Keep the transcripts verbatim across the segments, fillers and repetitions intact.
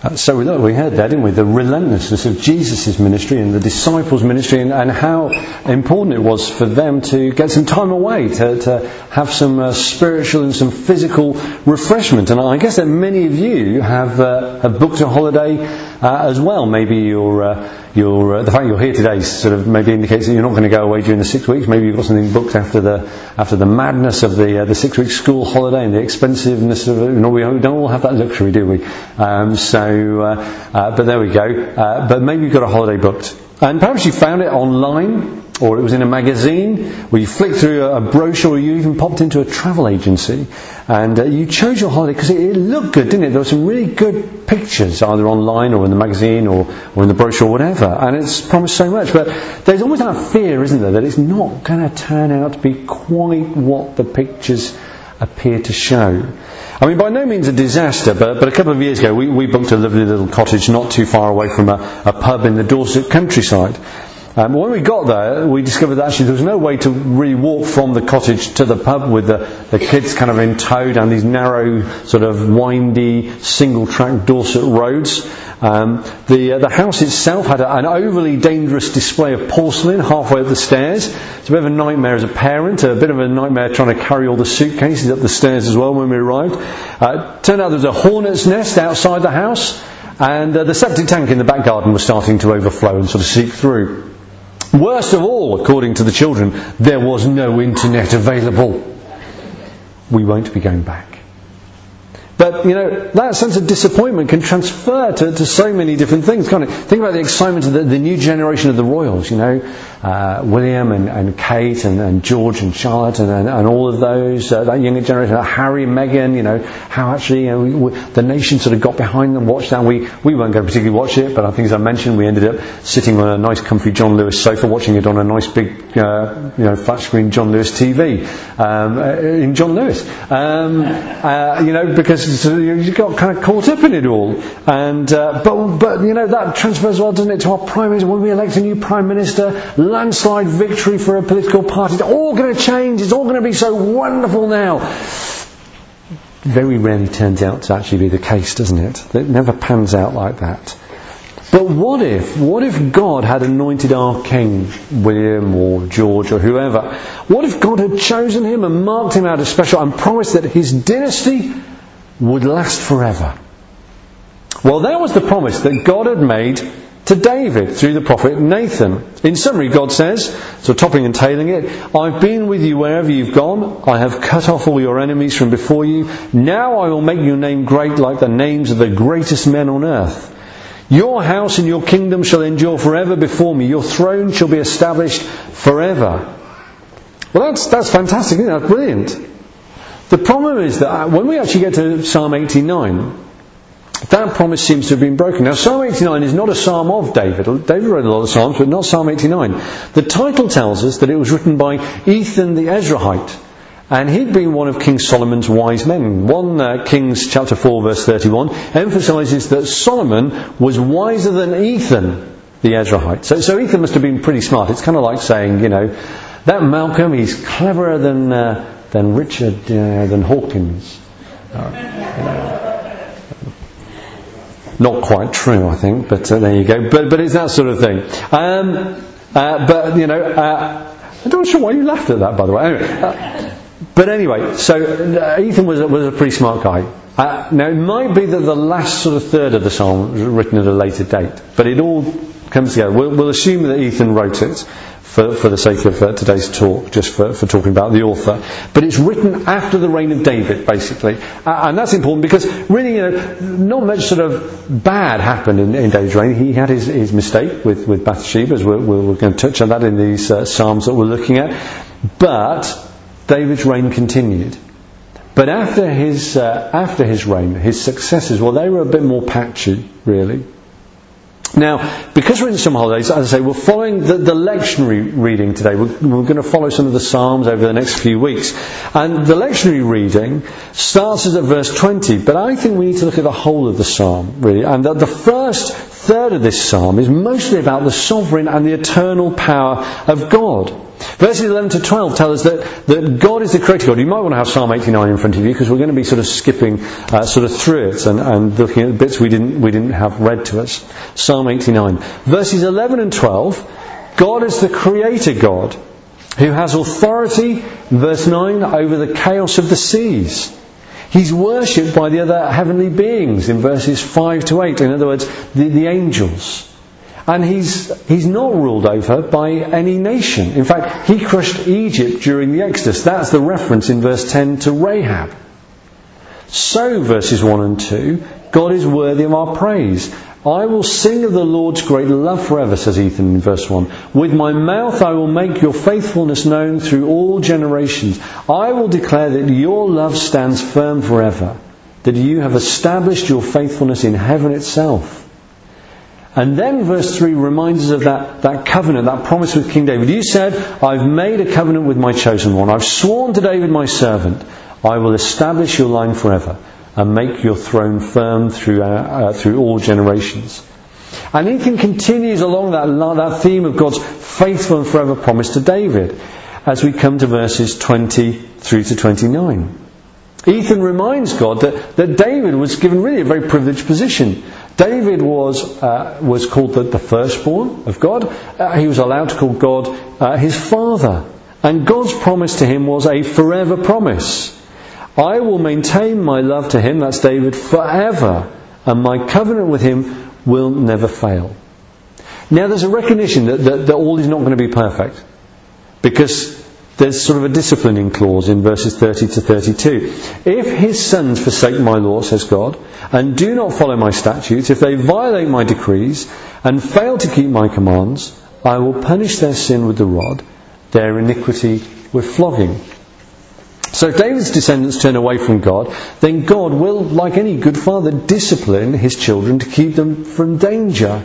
Uh, so we, look, we heard there, didn't we, the relentlessness of Jesus' ministry and the disciples' ministry, and, and how important it was for them to get some time away, to, to have some uh, spiritual and some physical refreshment. And I guess that many of you have, uh, have booked a holiday uh, as well. Maybe you're, uh, you're, uh, the fact you're here today sort of maybe indicates that you're not going to go away during the six weeks. Maybe you've got something booked after the after the madness of the uh, the six week school holiday and the expensiveness of it. You know, we don't all have that luxury, do we? Um, so, uh, uh, but there we go. Uh, but maybe you've got a holiday booked, and perhaps you found it online, or it was in a magazine, or you flicked through a brochure, or you even popped into a travel agency, and uh, you chose your holiday because it, it looked good, didn't it? There were some really good pictures, either online or in the magazine or, or in the brochure or whatever, and it's promised so much. But there's always that fear, isn't there, that it's not going to turn out to be quite what the pictures appear to show. I mean, by no means a disaster, but, but a couple of years ago we, we booked a lovely little cottage not too far away from a, a pub in the Dorset countryside. Um, when we got there, we discovered that actually there was no way to really walk from the cottage to the pub with the, the kids kind of in tow down these narrow, sort of windy, single-track Dorset roads. Um, the uh, the house itself had a, an overly dangerous display of porcelain halfway up the stairs. It's a bit of a nightmare as a parent, a bit of a nightmare trying to carry all the suitcases up the stairs as well when we arrived. Uh, turned out there was a hornet's nest outside the house, and uh, the septic tank in the back garden was starting to overflow and sort of seep through. Worst of all, according to the children, there was no internet available. We won't be going back. But, you know, that sense of disappointment can transfer to, to so many different things, can't it? Think about the excitement of the, the new generation of the royals, you know, uh, William and, and Kate and, and George and Charlotte and, and, and all of those, uh, that younger generation, uh, Harry, Meghan, you know, how actually, you know, we, we, the nation sort of got behind them, watched that. We, we weren't going to particularly watch it, but I think, as I mentioned, we ended up sitting on a nice comfy John Lewis sofa, watching it on a nice big, uh, you know, flat screen John Lewis T V, um, uh, in John Lewis. Um, uh, you know, because you got kind of caught up in it all, and uh, but but you know that transfers well, doesn't it, to our prime minister? When we elect a new prime minister, landslide victory for a political party, it's all going to change. It's all going to be so wonderful now. Very rarely turns out to actually be the case, doesn't it? It never pans out like that. But what if, what if God had anointed our king, William or George or whoever? What if God had chosen him and marked him out as special and promised that his dynasty would last forever? Well, that was the promise that God had made to David through the prophet Nathan. In summary, God says, so topping and tailing it, I've been with you wherever you've gone. I have cut off all your enemies from before you. Now I will make your name great like the names of the greatest men on earth. Your house and your kingdom shall endure forever before me. Your throne shall be established forever. Well, that's, that's fantastic, isn't it? That's brilliant. The problem is that when we actually get to Psalm eighty-nine, that promise seems to have been broken. Now, Psalm eighty-nine is not a psalm of David. David wrote a lot of psalms, but not Psalm eighty-nine. The title tells us that it was written by Ethan the Ezrahite, and he'd been one of King Solomon's wise men. One uh, Kings chapter four verse thirty-one emphasises that Solomon was wiser than Ethan the Ezrahite. So, so Ethan must have been pretty smart. It's kind of like saying, you know, that Malcolm, he's cleverer than uh, than Richard, uh, than Hawkins. Uh, you know. Not quite true, I think, but uh, there you go. But but it's that sort of thing. Um, uh, but, you know, uh, I'm not sure why you laughed at that, by the way. Anyway, uh, but anyway, so uh, Ethan was, was a pretty smart guy. Uh, now, it might be that the last sort of third of the psalm was written at a later date, but it all comes together. We'll, we'll assume that Ethan wrote it for, for the sake of uh, today's talk, just for, for talking about the author. But it's written after the reign of David, basically. Uh, and that's important because really, you know, not much sort of bad happened in, in David's reign. He had his, his mistake with, with Bathsheba, as we're, we're going to touch on that in these uh, psalms that we're looking at. But David's reign continued. But after his uh, after his reign, his successors, well, they were a bit more patchy, really. Now, because we're in some holidays, as I say, we're following the, the lectionary reading today. We're, we're going to follow some of the Psalms over the next few weeks. And the lectionary reading starts us at verse twenty, but I think we need to look at the whole of the Psalm, really. And the, the first third of this psalm is mostly about the sovereign and the eternal power of God. Verses eleven to twelve tell us that, that God is the creator God. You might want to have Psalm eighty-nine in front of you, because we're going to be sort of skipping uh, sort of through it and, and looking at the bits we didn't we didn't have read to us. Psalm eighty-nine. Verses eleven and twelve, God is the creator God who has authority, verse nine, over the chaos of the seas. He's worshipped by the other heavenly beings in verses five to eight. In other words, the, the angels. And he's he's not ruled over by any nation. In fact, he crushed Egypt during the Exodus. That's the reference in verse ten to Rahab. So, verses one and two, God is worthy of our praise. I will sing of the Lord's great love forever, says Ethan in verse one. With my mouth I will make your faithfulness known through all generations. I will declare that your love stands firm forever, that you have established your faithfulness in heaven itself. And then verse three reminds us of that, that covenant, that promise with King David. You said, I've made a covenant with my chosen one. I've sworn to David my servant, I will establish your line forever and make your throne firm through, uh, uh, through all generations. And Ethan continues along that, that theme of God's faithful and forever promise to David as we come to verses twenty through to twenty-nine. Ethan reminds God that, that David was given really a very privileged position. David was uh, was called the, the firstborn of God. Uh, he was allowed to call God uh, his father. And God's promise to him was a forever promise. I will maintain my love to him, that's David, forever, and my covenant with him will never fail. Now there's a recognition that, that, that all is not going to be perfect, because there's sort of a disciplining clause in verses thirty to thirty-two. If his sons forsake my law, says God, and do not follow my statutes, if they violate my decrees and fail to keep my commands, I will punish their sin with the rod, their iniquity with flogging. So if David's descendants turn away from God, then God will, like any good father, discipline his children to keep them from danger.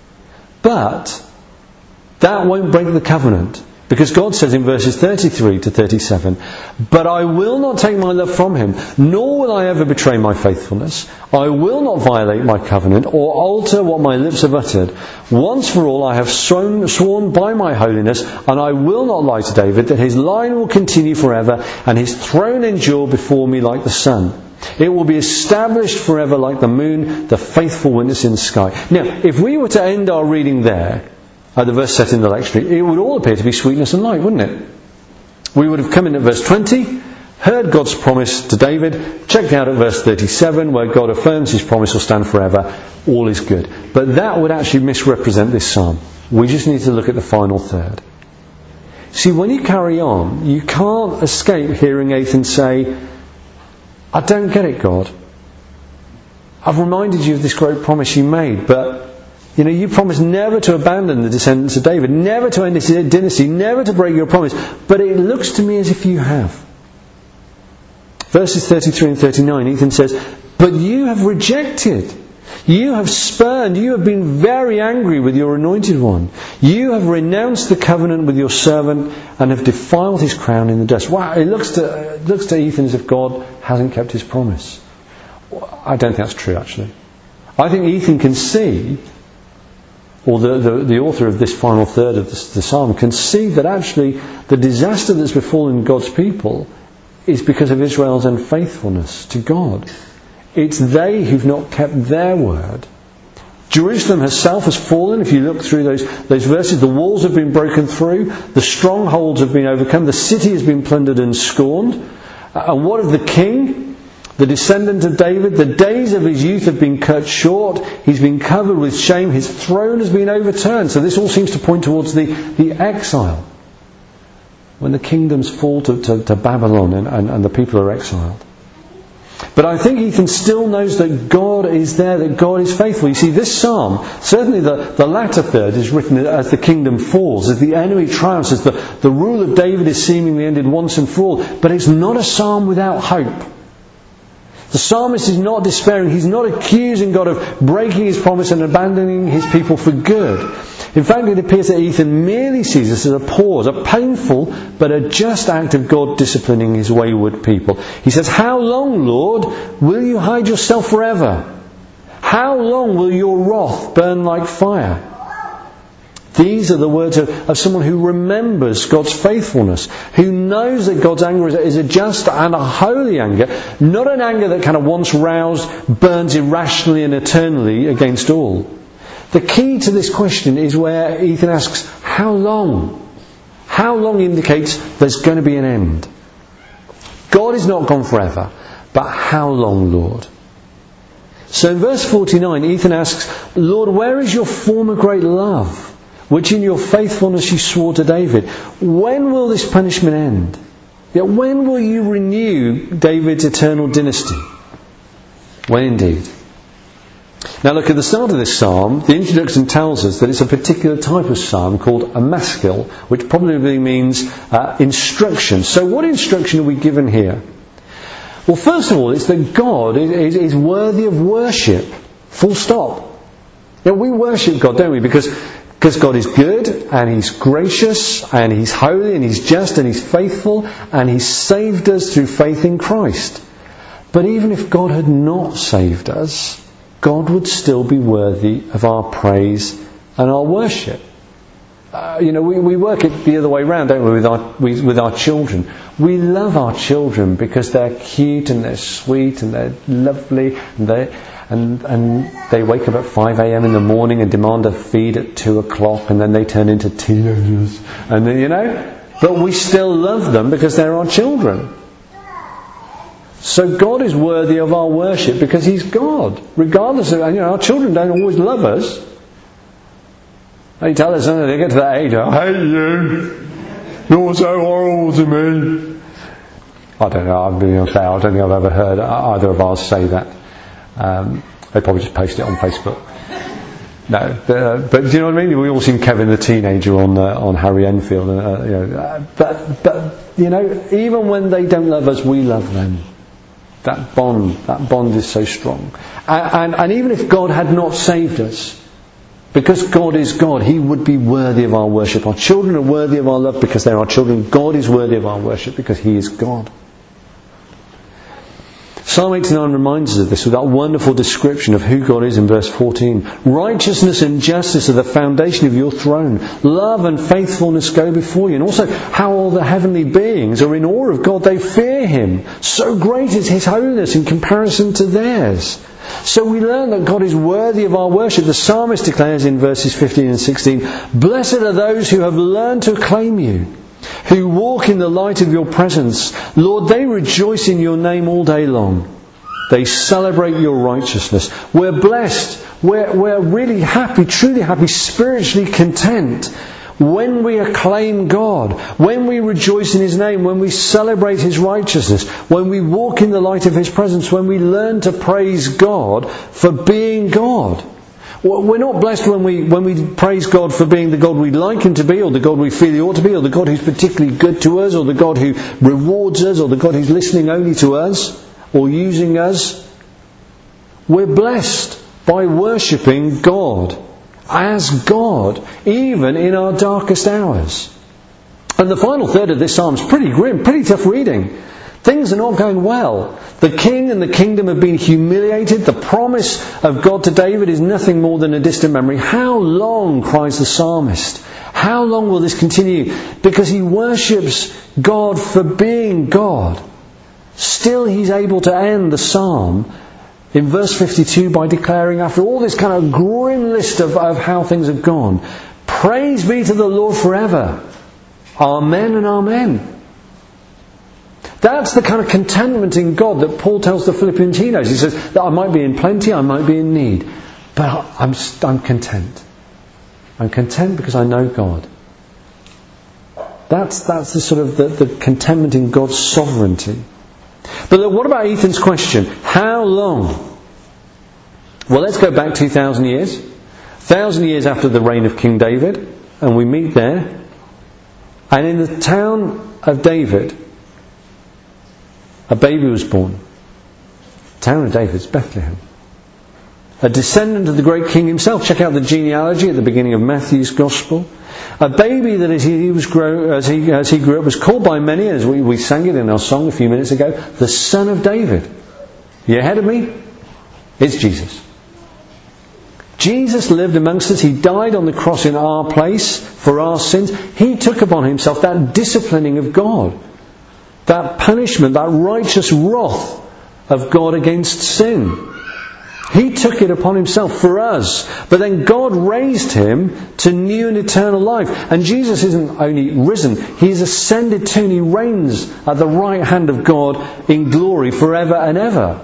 But that won't break the covenant. Because God says in verses thirty-three to thirty-seven, but I will not take my love from him, nor will I ever betray my faithfulness. I will not violate my covenant or alter what my lips have uttered. Once for all I have sworn, sworn by my holiness, and I will not lie to David, that his line will continue forever, and his throne endure before me like the sun. It will be established forever like the moon, the faithful witness in the sky. Now, if we were to end our reading there, at the verse set in the lectionary, it would all appear to be sweetness and light, wouldn't it? We would have come in at verse twenty, heard God's promise to David, checked out at verse thirty-seven, where God affirms his promise will stand forever, all is good. But that would actually misrepresent this psalm. We just need to look at the final third. See, when you carry on, you can't escape hearing Ethan say, I don't get it, God. I've reminded you of this great promise you made, but you know, you promised never to abandon the descendants of David, never to end this dynasty, never to break your promise. But it looks to me as if you have. Verses thirty-three and thirty-nine, Ethan says, but you have rejected. You have spurned. You have been very angry with your anointed one. You have renounced the covenant with your servant and have defiled his crown in the dust. Wow, it looks to, it looks to Ethan as if God hasn't kept his promise. I don't think that's true, actually. I think Ethan can see, or the, the, the author of this final third of the, the psalm can see that actually the disaster that's befallen God's people is because of Israel's unfaithfulness to God. It's they who've not kept their word. Jerusalem herself has fallen. If you look through those, those verses, the walls have been broken through, the strongholds have been overcome, the city has been plundered and scorned. And what of the king? The descendant of David, the days of his youth have been cut short. He's been covered with shame. His throne has been overturned. So this all seems to point towards the, the exile. When the kingdoms fall to, to, to Babylon and, and, and the people are exiled. But I think Ethan still knows that God is there, that God is faithful. You see, this psalm, certainly the, the latter third is written as the kingdom falls, as the enemy triumphs, as the, the rule of David is seemingly ended once and for all. But it's not a psalm without hope. The psalmist is not despairing. He's not accusing God of breaking his promise and abandoning his people for good. In fact, it appears that Ethan merely sees this as a pause, a painful but a just act of God disciplining his wayward people. He says, how long, Lord, will you hide yourself forever? How long will your wrath burn like fire? These are the words of, of someone who remembers God's faithfulness, who knows that God's anger is, is a just and a holy anger, not an anger that kind of once roused burns irrationally and eternally against all. The key to this question is where Ethan asks, how long? How long indicates there's going to be an end. God is not gone forever, but how long, Lord? So in verse forty-nine, Ethan asks, Lord, where is your former great love, which in your faithfulness you swore to David? When will this punishment end? Yet when will you renew David's eternal dynasty? When indeed? Now look, at the start of this psalm, the introduction tells us that it's a particular type of psalm called a maskil, which probably means uh, instruction. So what instruction are we given here? Well, first of all, it's that God is, is worthy of worship. Full stop. You know, we worship God, don't we? Because, because God is good, and He's gracious, and He's holy, and He's just, and He's faithful, and He's saved us through faith in Christ. But even if God had not saved us, God would still be worthy of our praise and our worship. Uh, you know, we, we work it the other way around, don't we, with our, we, with our children. We love our children because they're cute and they're sweet and they're lovely and they and and they wake up at five a.m. in the morning and demand a feed at two o'clock, and then they turn into teenagers, and then, you know, but we still love them because they're our children. So God is worthy of our worship because He's God, regardless of, you know, our children don't always love us. They tell us, they get to that age, I hate you, you're so horrible to me. I don't know, I'm being unfair, I don't think I've ever heard either of ours say that. Um, they probably just post it on Facebook. No, but, uh, but do you know what I mean? We all seen Kevin the teenager on uh, on Harry Enfield, and, uh, you know, uh, but but you know, even when they don't love us, we love them. That bond, that bond is so strong. And, and, and even if God had not saved us, because God is God, He would be worthy of our worship. Our children are worthy of our love because they're our children. God is worthy of our worship because He is God. Psalm eighty-nine reminds us of this with that wonderful description of who God is in verse fourteen. Righteousness and justice are the foundation of your throne. Love and faithfulness go before you. And also how all the heavenly beings are in awe of God. They fear Him. So great is His holiness in comparison to theirs. So we learn that God is worthy of our worship. The psalmist declares in verses fifteen and sixteen, Blessed are those who have learned to acclaim you, who walk in the light of your presence. Lord, they rejoice in your name all day long. They celebrate your righteousness. We're blessed. We're, we're really happy, truly happy, spiritually content when we acclaim God, when we rejoice in His name, when we celebrate His righteousness, when we walk in the light of His presence, when we learn to praise God for being God. We're not blessed when we when we praise God for being the God we'd like Him to be, or the God we feel He ought to be, or the God who's particularly good to us, or the God who rewards us, or the God who's listening only to us, or using us. We're blessed by worshipping God as God, even in our darkest hours. And the final third of this psalm is pretty grim, pretty tough reading. Things are not going well. The king and the kingdom have been humiliated. The promise of God to David is nothing more than a distant memory. How long, cries the psalmist, how long will this continue? Because he worships God for being God. Still he's able to end the psalm in verse fifty-two by declaring, after all this kind of grim list of, of how things have gone, praise be to the Lord forever. Amen and amen. That's the kind of contentment in God that Paul tells the Philippians he knows. He says that I might be in plenty, I might be in need, but I'm, I'm content. I'm content because I know God. That's that's the sort of the, the contentment in God's sovereignty. But look, what about Ethan's question? How long? Well, let's go back two thousand years. one thousand years after the reign of King David, and we meet there. And in the town of David, a baby was born. The town of David's Bethlehem. A descendant of the great king himself. Check out the genealogy at the beginning of Matthew's Gospel. A baby that as he was grow, as he as he grew up was called by many, as we, we sang it in our song a few minutes ago, the Son of David. You ahead of me? It's Jesus. Jesus lived amongst us. He died on the cross in our place for our sins. He took upon himself that disciplining of God, that punishment, that righteous wrath of God against sin. He took it upon himself for us. But then God raised him to new and eternal life. And Jesus isn't only risen, he's ascended too, and he reigns at the right hand of God in glory forever and ever.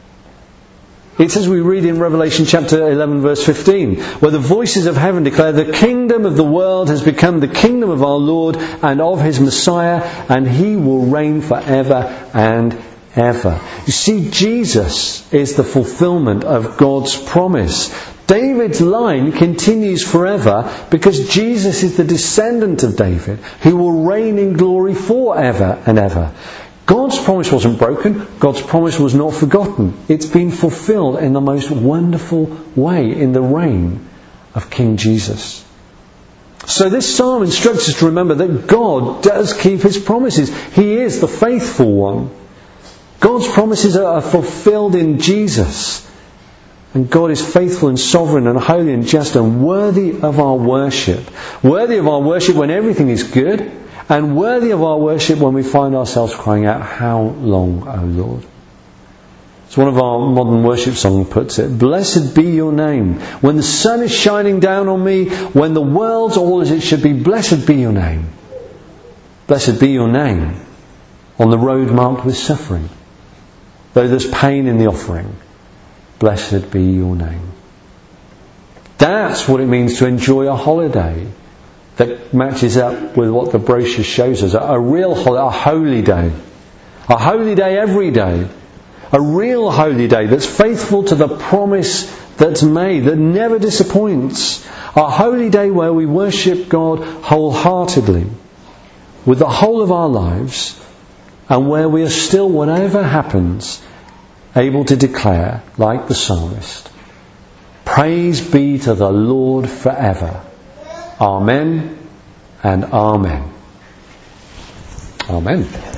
It's as we read in Revelation chapter eleven verse fifteen, where the voices of heaven declare, the kingdom of the world has become the kingdom of our Lord and of his Messiah, and he will reign forever and ever. You see, Jesus is the fulfillment of God's promise. David's line continues forever because Jesus is the descendant of David who will reign in glory forever and ever. God's promise wasn't broken. God's promise was not forgotten. It's been fulfilled in the most wonderful way in the reign of King Jesus. So this psalm instructs us to remember that God does keep his promises. He is the faithful one. God's promises are fulfilled in Jesus. And God is faithful and sovereign and holy and just and worthy of our worship. Worthy of our worship when everything is good, and worthy of our worship when we find ourselves crying out, how long, O Lord? As one of our modern worship songs puts it, blessed be your name. When the sun is shining down on me, when the world's all as it should be, blessed be your name. Blessed be your name on the road marked with suffering. Though there's pain in the offering, blessed be your name. That's what it means to enjoy a holiday that matches up with what the brochure shows us. A real holiday, a holy day. A holy day every day. A real holy day that's faithful to the promise that's made, that never disappoints. A holy day where we worship God wholeheartedly, with the whole of our lives, and where we are still, whatever happens, able to declare, like the psalmist, praise be to the Lord forever. Amen and amen. Amen.